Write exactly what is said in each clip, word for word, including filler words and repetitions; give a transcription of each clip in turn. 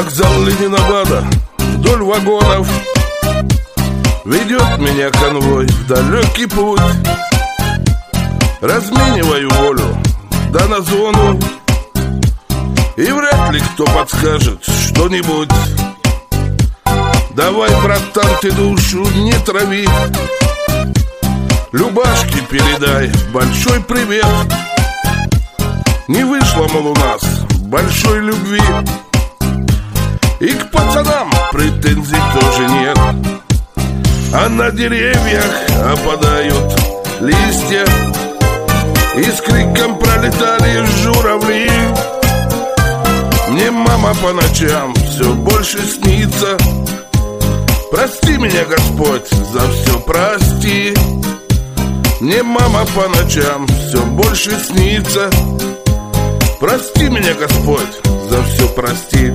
Вокзал Ленинабада, вдоль вагонов ведет меня конвой в далекий путь. Размениваю волю, да на зону, и вряд ли кто подскажет что-нибудь. Давай, братан, ты душу не трави, Любашке передай большой привет. Не вышло, мол, у нас большой любви, и к пацанам претензий тоже нет. А на деревьях опадают листья, и с криком пролетали журавли. Мне мама по ночам все больше снится. Прости меня, Господь, за все прости. Мне мама по ночам все больше снится. Прости меня, Господь, за все прости.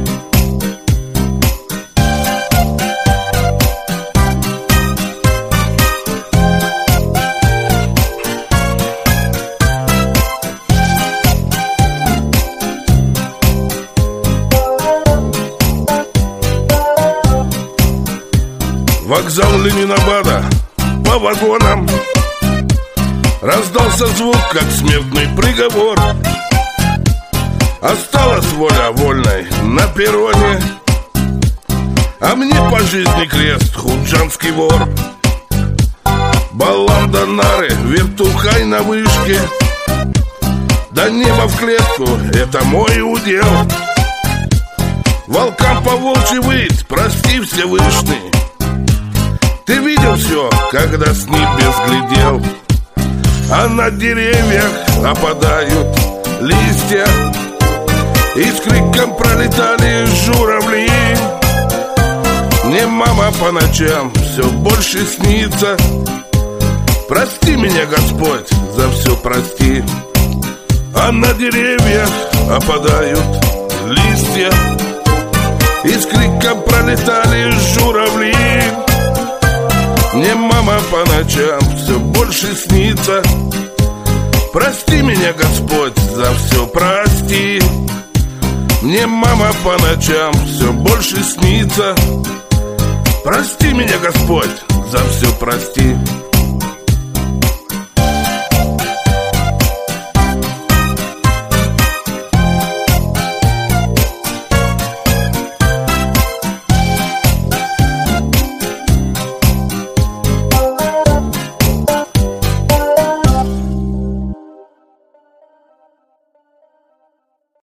Вокзал Ленинабада, по вагонам раздался звук, как смертный приговор. Осталась воля вольной на перроне, а мне по жизни крест худжанский вор. Баллада нары, вертухай на вышке, да небо в клетку, это мой удел. Волкам по волчьи выть, прости Всевышний. Ты видел все, когда с небес глядел, а на деревьях опадают листья, и с криком пролетали журавли. Мне мама по ночам все больше снится. Прости меня, Господь, за все прости. А на деревьях опадают листья, и с криком пролетали журавли. Мне мама по ночам все больше снится. Прости меня, Господь, за все прости. Мне мама по ночам все больше снится. Прости меня, Господь, за все прости.